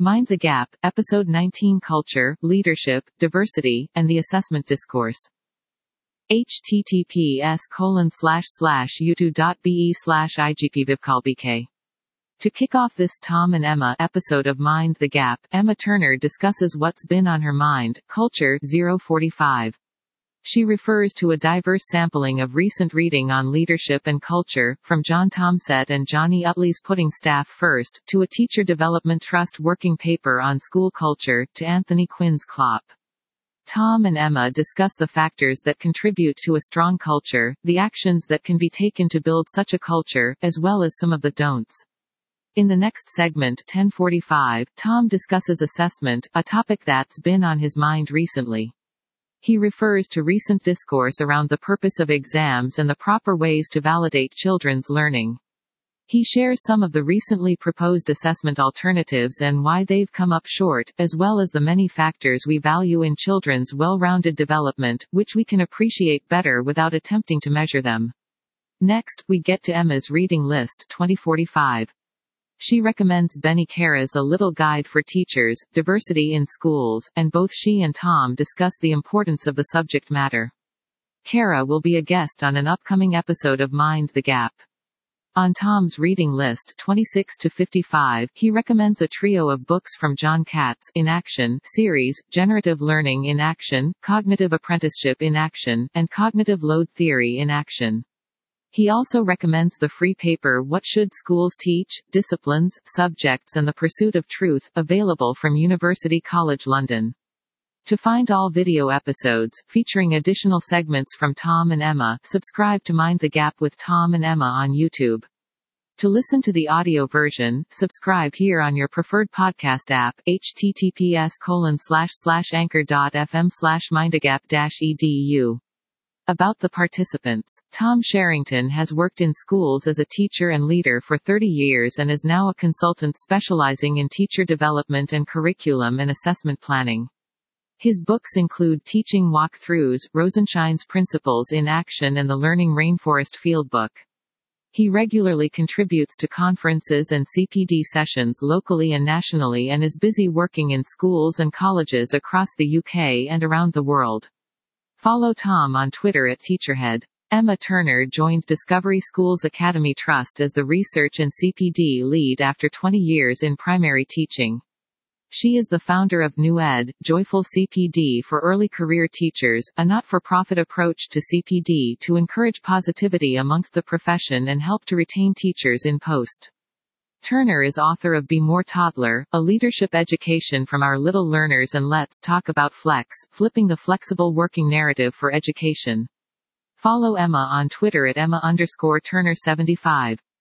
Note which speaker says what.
Speaker 1: Mind the Gap, Episode 19 Culture, Leadership, Diversity, and the Assessment Discourse. https://youtube.be/igpvivcallbk. To kick off this Tom and Emma episode of Mind the Gap, Emma Turner discusses what's been on her mind, Culture 045. She refers to a diverse sampling of recent reading on leadership and culture, from John Tomsett and Johnny Utley's Putting Staff First, to a Teacher Development Trust working paper on school culture, to Anthony Quinn's CLOP. Tom and Emma discuss the factors that contribute to a strong culture, the actions that can be taken to build such a culture, as well as some of the don'ts. In the next segment, 1045, Tom discusses assessment, a topic that's been on his mind recently. He refers to recent discourse around the purpose of exams and the proper ways to validate children's learning. He shares some of the recently proposed assessment alternatives and why they've come up short, as well as the many factors we value in children's well-rounded development, which we can appreciate better without attempting to measure them. Next, we get to Emma's reading list 2045. She recommends Benny Cara's A Little Guide for Teachers, Diversity in Schools, and both she and Tom discuss the importance of the subject matter. Cara will be a guest on an upcoming episode of Mind the Gap. On Tom's reading list 26 to 55, he recommends a trio of books from John Katz, In Action series, Generative Learning in Action, Cognitive Apprenticeship in Action, and Cognitive Load Theory in Action. He also recommends the free paper What Should Schools Teach? Disciplines, Subjects and the Pursuit of Truth, available from University College London. To find all video episodes, featuring additional segments from Tom and Emma, subscribe to Mind the Gap with Tom and Emma on YouTube. To listen to the audio version, subscribe here on your preferred podcast app, https://anchor.fm/mindagap-edu. About the participants. Tom Sherrington has worked in schools as a teacher and leader for 30 years and is now a consultant specializing in teacher development and curriculum and assessment planning. His books include Teaching Walkthroughs, Rosenshine's Principles in Action and the Learning Rainforest Fieldbook. He regularly contributes to conferences and CPD sessions locally and nationally and is busy working in schools and colleges across the UK and around the world. Follow Tom on Twitter at Teacherhead. Emma Turner joined Discovery Schools Academy Trust as the research and CPD lead after 20 years in primary teaching. She is the founder of New Ed, Joyful CPD for Early Career Teachers, a not-for-profit approach to CPD to encourage positivity amongst the profession and help to retain teachers in post. Turner is author of Be More Toddler, a leadership education from our little learners, and Let's Talk About Flex, flipping the flexible working narrative for education. Follow Emma on Twitter at Emma_Turner75.